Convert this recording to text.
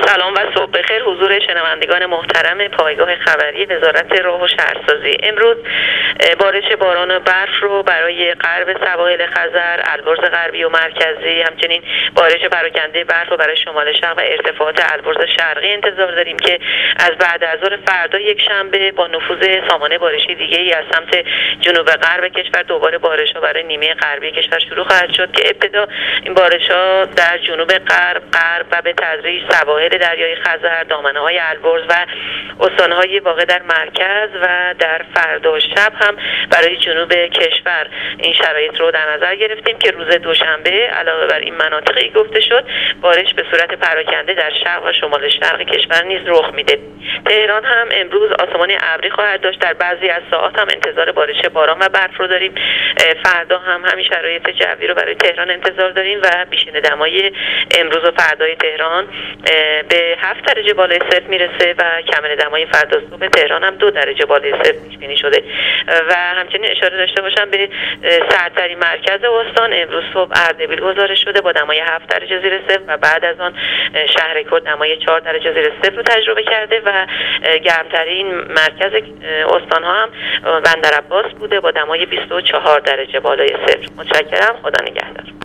سلام و صبح بخیر حضور شنوندگان محترم پایگاه خبری وزارت راه و شهرسازی. امروز بارش باران و برف رو برای غرب سواحل خزر، البرز غربی و مرکزی، همچنین بارش پراکنده برف رو برای شمال شرق و ارتفاعات البرز شرقی انتظار داریم که از بعد از ظهر فردا یک شنبه با نفوذ سامانه بارشی دیگه‌ای از سمت جنوب غرب کشور دوباره بارش‌ها برای نیمه غربی کشور شروع خواهد شد که ابتدا این بارش‌ها در جنوب غرب و به تدریج سواحل دریای خزر، دامنه‌های البرز و استان‌های واقع در مرکز و در فردا شب هم برای جنوب کشور این شرایط رو در نظر گرفتیم که روز دوشنبه علاوه بر این مناطقی گفته شد بارش به صورت پراکنده در شرق و شمال شرق کشور نیز رخ میده. تهران هم امروز آسمان ابری خواهد داشت، در بعضی از ساعات هم انتظار بارش باران و برف رو داریم. فردا هم همین شرایط جوی رو برای تهران انتظار داریم و بیشتر دمای امروز و فردای تهران به 7 درجه بالای صفر میرسه و کمر دمای فردا صبح تهران هم 2 درجه بالای صفر پیش بینی شده. و همچنین اشاره داشته باشم به سردترین مرکز استان امروز صبح اردبیل گزارش شده با دمای 7 درجه زیر صفر و بعد از آن شهرکرد دمای 4 درجه زیر صفر رو تجربه کرده و گرمترین مرکز استان ها هم بندرعباس بوده با دمای 24 درجه بالای صفر. متشکرم. خدا نگهدار.